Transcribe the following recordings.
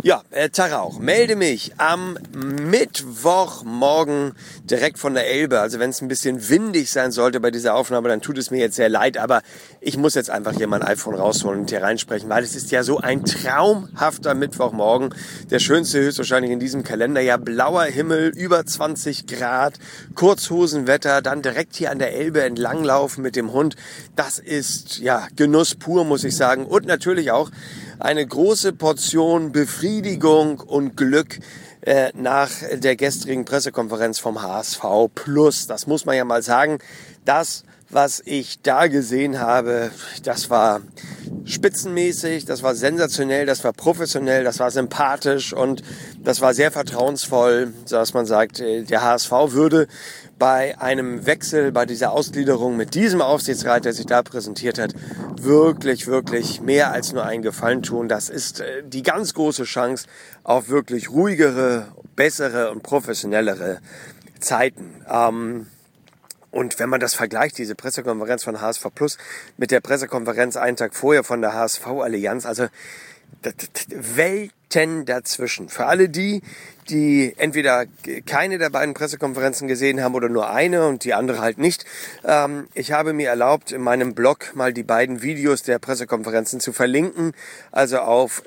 Ja, Tag auch. Melde mich am Mittwochmorgen direkt von der Elbe. Also wenn es ein bisschen windig sein sollte bei dieser Aufnahme, dann tut es mir jetzt sehr leid. Aber ich muss jetzt einfach hier mein iPhone rausholen und hier reinsprechen, weil es ist ja so ein traumhafter Mittwochmorgen. Der schönste höchstwahrscheinlich in diesem Kalender. Ja, blauer Himmel, über 20 Grad, Kurzhosenwetter, dann direkt hier an der Elbe entlanglaufen mit dem Hund. Das ist ja Genuss pur, muss ich sagen. Und natürlich auch eine große Portion Befriedigung und Glück nach der gestrigen Pressekonferenz vom HSV Plus. Das muss man ja mal sagen. Das, was ich da gesehen habe, das war spitzenmäßig, das war sensationell, das war professionell, das war sympathisch und das war sehr vertrauensvoll, sodass man sagt, der HSV würde bei einem Wechsel, bei dieser Ausgliederung mit diesem Aufsichtsrat, der sich da präsentiert hat, wirklich mehr als nur einen Gefallen tun. Das ist die ganz große Chance auf wirklich ruhigere, bessere und professionellere Zeiten. Und wenn man das vergleicht, diese Pressekonferenz von HSV Plus mit der Pressekonferenz einen Tag vorher von der HSV Allianz, also Welten dazwischen. Für alle die entweder keine der beiden Pressekonferenzen gesehen haben oder nur eine und die andere halt nicht. Ich habe mir erlaubt, in meinem Blog mal die beiden Videos der Pressekonferenzen zu verlinken. Also auf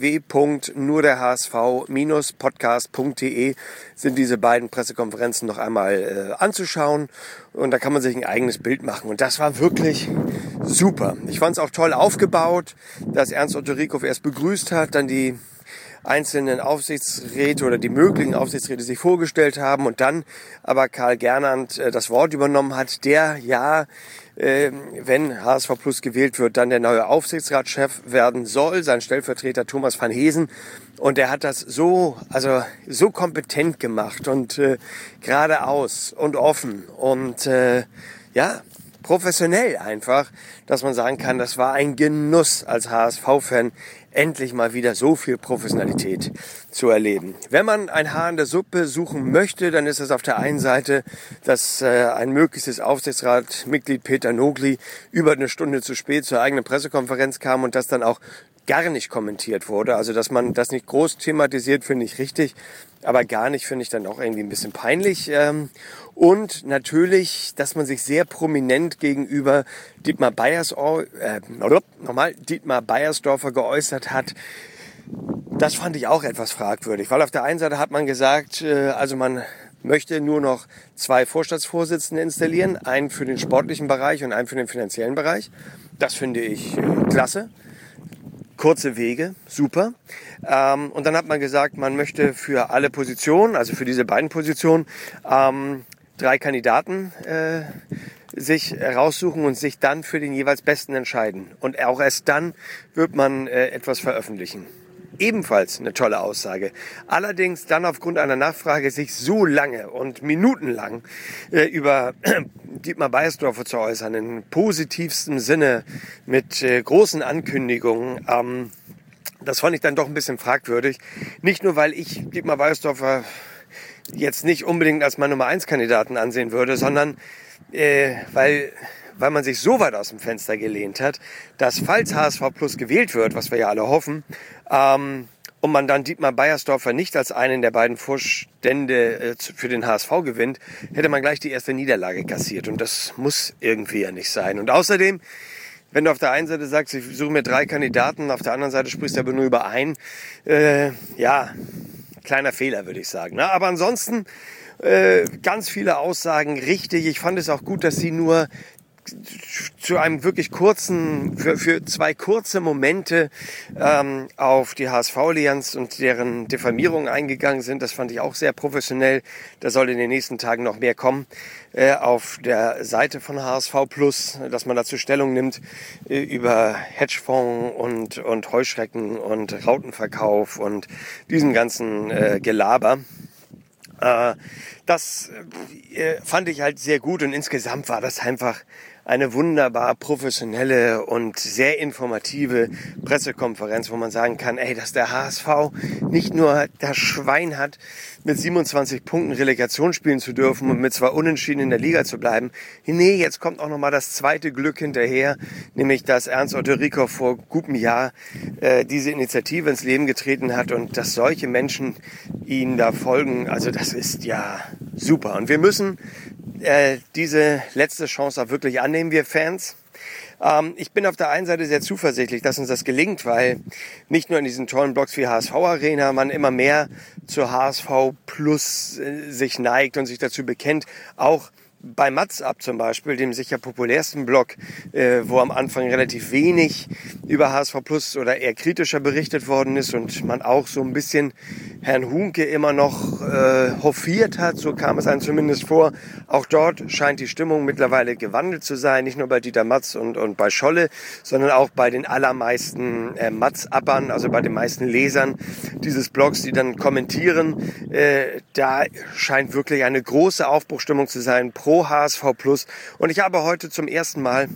www.nurderhsv-podcast.de sind diese beiden Pressekonferenzen noch einmal anzuschauen. Und da kann man sich ein eigenes Bild machen. Und das war wirklich super. Ich fand es auch toll aufgebaut, dass Ernst Otto Rieckhoff erst begrüßt hat, dann die einzelnen Aufsichtsräte oder die möglichen Aufsichtsräte sich vorgestellt haben und dann aber Karl Gernandt das Wort übernommen hat, der wenn HSV Plus gewählt wird, dann der neue Aufsichtsratschef werden soll, sein Stellvertreter Thomas van Heesen. Und er hat das so kompetent gemacht und geradeaus und offen und professionell einfach, dass man sagen kann, das war ein Genuss als HSV-Fan, endlich mal wieder so viel Professionalität zu erleben. Wenn man ein Haar in der Suppe suchen möchte, dann ist es auf der einen Seite, dass ein mögliches Aufsichtsratmitglied Peter Nogli über eine Stunde zu spät zur eigenen Pressekonferenz kam und das dann auch gar nicht kommentiert wurde. Also, dass man das nicht groß thematisiert, finde ich richtig, aber gar nicht finde ich dann auch irgendwie ein bisschen peinlich. Und natürlich, dass man sich sehr prominent gegenüber Dietmar Beiersdorfer geäußert hat. Das fand ich auch etwas fragwürdig, weil auf der einen Seite hat man gesagt, also man möchte nur noch 2 Vorstandsvorsitzende installieren, einen für den sportlichen Bereich und einen für den finanziellen Bereich. Das finde ich klasse. Kurze Wege, super. Und dann hat man gesagt, man möchte für alle Positionen, also für diese beiden Positionen, 3 Kandidaten sich raussuchen und sich dann für den jeweils Besten entscheiden. Und auch erst dann wird man etwas veröffentlichen. Ebenfalls eine tolle Aussage. Allerdings dann aufgrund einer Nachfrage sich so lange und minutenlang über Dietmar Beiersdorfer zu äußern, in positivstem Sinne, mit großen Ankündigungen, das fand ich dann doch ein bisschen fragwürdig. Nicht nur, weil ich Dietmar Beiersdorfer jetzt nicht unbedingt als mein Nummer 1 Kandidaten ansehen würde, sondern weil man sich so weit aus dem Fenster gelehnt hat, dass falls HSV Plus gewählt wird, was wir ja alle hoffen, und man dann Dietmar Beiersdorfer nicht als einen der beiden Vorstände für den HSV gewinnt, hätte man gleich die erste Niederlage kassiert. Und das muss irgendwie ja nicht sein. Und außerdem, wenn du auf der einen Seite sagst, ich suche mir 3 Kandidaten, auf der anderen Seite sprichst du aber nur über einen, kleiner Fehler, würde ich sagen. Aber ansonsten ganz viele Aussagen richtig. Ich fand es auch gut, dass sie nur zu einem wirklich kurzen, für 2 kurze Momente auf die HSV-Allianz und deren Diffamierung eingegangen sind. Das fand ich auch sehr professionell. Da soll in den nächsten Tagen noch mehr kommen auf der Seite von HSV Plus, dass man dazu Stellung nimmt über Hedgefonds und Heuschrecken und Rautenverkauf und diesem ganzen Gelaber. Das fand ich halt sehr gut und insgesamt war das einfach eine wunderbar professionelle und sehr informative Pressekonferenz, wo man sagen kann, dass der HSV nicht nur das Schwein hat, mit 27 Punkten Relegation spielen zu dürfen und mit 2 Unentschieden in der Liga zu bleiben. Nee, jetzt kommt auch nochmal das zweite Glück hinterher, nämlich dass Ernst Otto Rieckhoff vor gutem Jahr diese Initiative ins Leben getreten hat und dass solche Menschen ihnen da folgen. Also das ist ja super. Und wir müssen diese letzte Chance auch wirklich annehmen, wir Fans. Ich bin auf der einen Seite sehr zuversichtlich, dass uns das gelingt, weil nicht nur in diesen tollen Blogs wie HSV Arena man immer mehr zur HSV Plus sich neigt und sich dazu bekennt, auch bei WhatsApp zum Beispiel, dem sicher populärsten Blog, wo am Anfang relativ wenig über HSV Plus oder eher kritischer berichtet worden ist und man auch so ein bisschen Herrn Hunke immer noch hofiert hat, so kam es einem zumindest vor. Auch dort scheint die Stimmung mittlerweile gewandelt zu sein, nicht nur bei Dieter Matz und bei Scholle, sondern auch bei den allermeisten Matz-Appern, also bei den meisten Lesern dieses Blogs, die dann kommentieren. Da scheint wirklich eine große Aufbruchstimmung zu sein pro HSV Plus. Und ich habe heute zum ersten Mal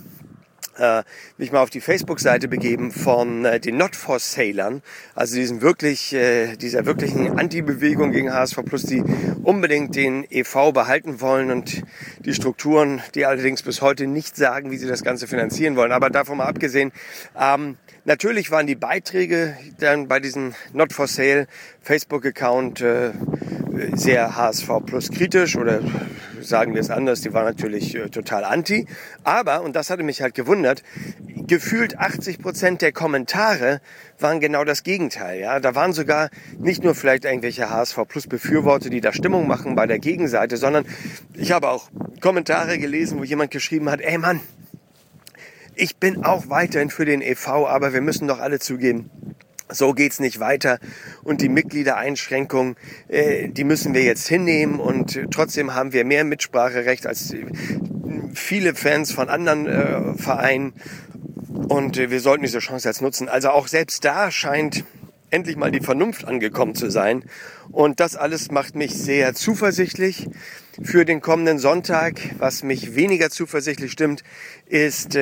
mich mal auf die Facebook-Seite begeben von den Not for Salern, also dieser wirklichen Anti-Bewegung gegen HSV Plus, die unbedingt den e.V. behalten wollen und die Strukturen, die allerdings bis heute nicht sagen, wie sie das Ganze finanzieren wollen. Aber davon mal abgesehen, natürlich waren die Beiträge dann bei diesem Not for Sale Facebook-Account sehr HSV Plus kritisch oder sagen wir es anders, die waren natürlich total anti. Aber, und das hatte mich halt gewundert, gefühlt 80% der Kommentare waren genau das Gegenteil. Ja? Da waren sogar nicht nur vielleicht irgendwelche HSV Plus Befürworter, die da Stimmung machen bei der Gegenseite, sondern ich habe auch Kommentare gelesen, wo jemand geschrieben hat, ey Mann, ich bin auch weiterhin für den e.V., aber wir müssen doch alle zugeben, so geht's nicht weiter und die Mitgliedereinschränkungen, die müssen wir jetzt hinnehmen und trotzdem haben wir mehr Mitspracherecht als viele Fans von anderen Vereinen und wir sollten diese Chance jetzt nutzen. Also auch selbst da scheint endlich mal die Vernunft angekommen zu sein und das alles macht mich sehr zuversichtlich für den kommenden Sonntag. Was mich weniger zuversichtlich stimmt, ist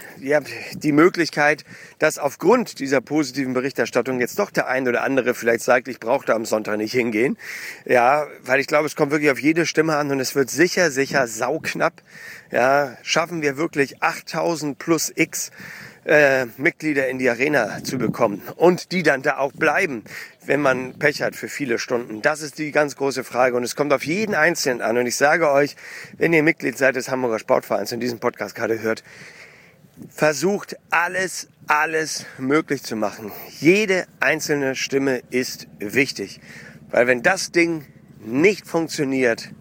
die Möglichkeit, dass aufgrund dieser positiven Berichterstattung jetzt doch der ein oder andere vielleicht sagt, ich brauche da am Sonntag nicht hingehen. Ja, weil ich glaube, es kommt wirklich auf jede Stimme an und es wird sicher sauknapp. Ja, schaffen wir wirklich 8000 plus X Mitglieder in die Arena zu bekommen und die dann da auch bleiben, wenn man Pech hat für viele Stunden. Das ist die ganz große Frage und es kommt auf jeden Einzelnen an. Und ich sage euch, wenn ihr Mitglied seid des Hamburger Sportvereins und diesen Podcast gerade hört, versucht alles möglich zu machen. Jede einzelne Stimme ist wichtig, weil wenn das Ding nicht funktioniert,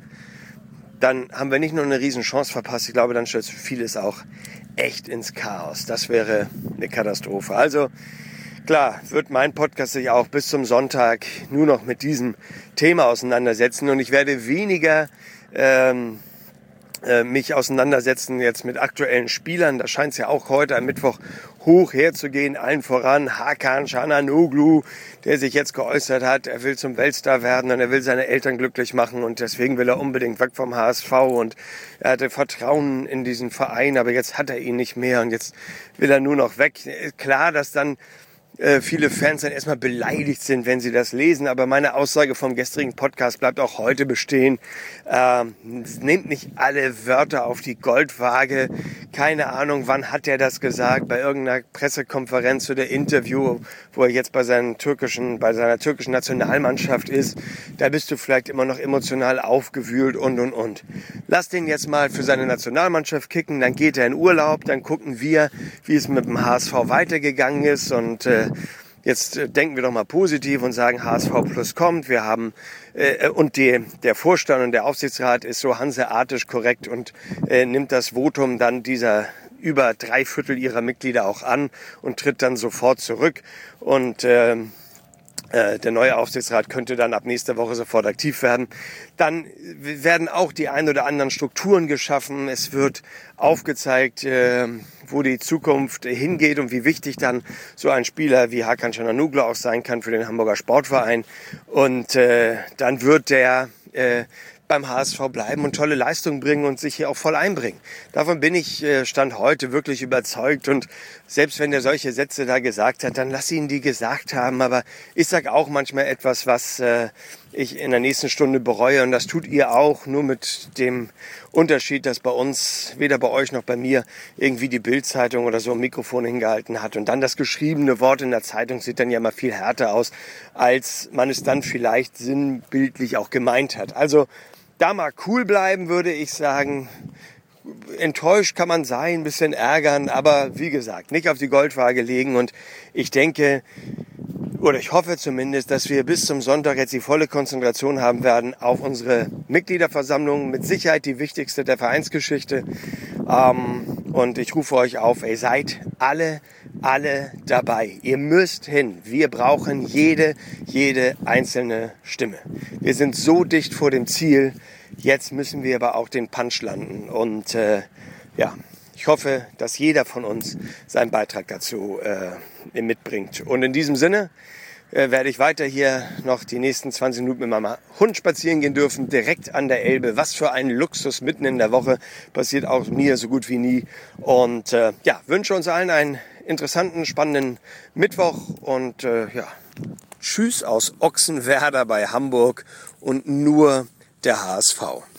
dann haben wir nicht nur eine Riesenchance verpasst, ich glaube, dann stürzt vieles auch echt ins Chaos. Das wäre eine Katastrophe. Also klar, wird mein Podcast sich auch bis zum Sonntag nur noch mit diesem Thema auseinandersetzen und ich werde weniger mich auseinandersetzen jetzt mit aktuellen Spielern. Da scheint es ja auch heute am Mittwoch hoch herzugehen. Allen voran Hakan Çalhanoğlu, der sich jetzt geäußert hat, er will zum Weltstar werden und er will seine Eltern glücklich machen und deswegen will er unbedingt weg vom HSV und er hatte Vertrauen in diesen Verein, aber jetzt hat er ihn nicht mehr und jetzt will er nur noch weg. Klar, dass dann viele Fans dann erstmal beleidigt sind, wenn sie das lesen. Aber meine Aussage vom gestrigen Podcast bleibt auch heute bestehen. Nehmt nicht alle Wörter auf die Goldwaage. Keine Ahnung, wann hat er das gesagt? Bei irgendeiner Pressekonferenz oder Interview, wo er jetzt bei seiner türkischen Nationalmannschaft ist. Da bist du vielleicht immer noch emotional aufgewühlt und. Lass den jetzt mal für seine Nationalmannschaft kicken. Dann geht er in Urlaub. Dann gucken wir, wie es mit dem HSV weitergegangen ist und jetzt denken wir doch mal positiv und sagen, HSV Plus kommt. Wir haben und der Vorstand und der Aufsichtsrat ist so hanseatisch korrekt und nimmt das Votum dann dieser über 3/4 ihrer Mitglieder auch an und tritt dann sofort zurück. Und der neue Aufsichtsrat könnte dann ab nächster Woche sofort aktiv werden. Dann werden auch die ein oder anderen Strukturen geschaffen. Es wird aufgezeigt, wo die Zukunft hingeht und wie wichtig dann so ein Spieler wie Hakan Çalhanoğlu auch sein kann für den Hamburger Sportverein. Und dann wird der beim HSV bleiben und tolle Leistungen bringen und sich hier auch voll einbringen. Davon bin ich Stand heute wirklich überzeugt. Und selbst wenn er solche Sätze da gesagt hat, dann lass ihn die gesagt haben. Aber ich sage auch manchmal etwas, was ich in der nächsten Stunde bereue. Und das tut ihr auch, nur mit dem Unterschied, dass bei uns, weder bei euch noch bei mir, irgendwie die Bild-Zeitung oder so ein Mikrofon hingehalten hat. Und dann das geschriebene Wort in der Zeitung sieht dann ja mal viel härter aus, als man es dann vielleicht sinnbildlich auch gemeint hat. Also da mal cool bleiben, würde ich sagen. Enttäuscht kann man sein, ein bisschen ärgern, aber wie gesagt, nicht auf die Goldwaage legen. Und ich denke, oder ich hoffe zumindest, dass wir bis zum Sonntag jetzt die volle Konzentration haben werden auf unsere Mitgliederversammlung. Mit Sicherheit die wichtigste der Vereinsgeschichte. Und ich rufe euch auf, seid alle dabei. Ihr müsst hin. Wir brauchen jede einzelne Stimme. Wir sind so dicht vor dem Ziel. Jetzt müssen wir aber auch den Punch landen. Und ich hoffe, dass jeder von uns seinen Beitrag dazu mitbringt. Und in diesem Sinne werde ich weiter hier noch die nächsten 20 Minuten mit meinem Hund spazieren gehen dürfen, direkt an der Elbe. Was für ein Luxus mitten in der Woche, passiert auch mir so gut wie nie. Und wünsche uns allen einen interessanten, spannenden Mittwoch und tschüss aus Ochsenwerder bei Hamburg und nur der HSV.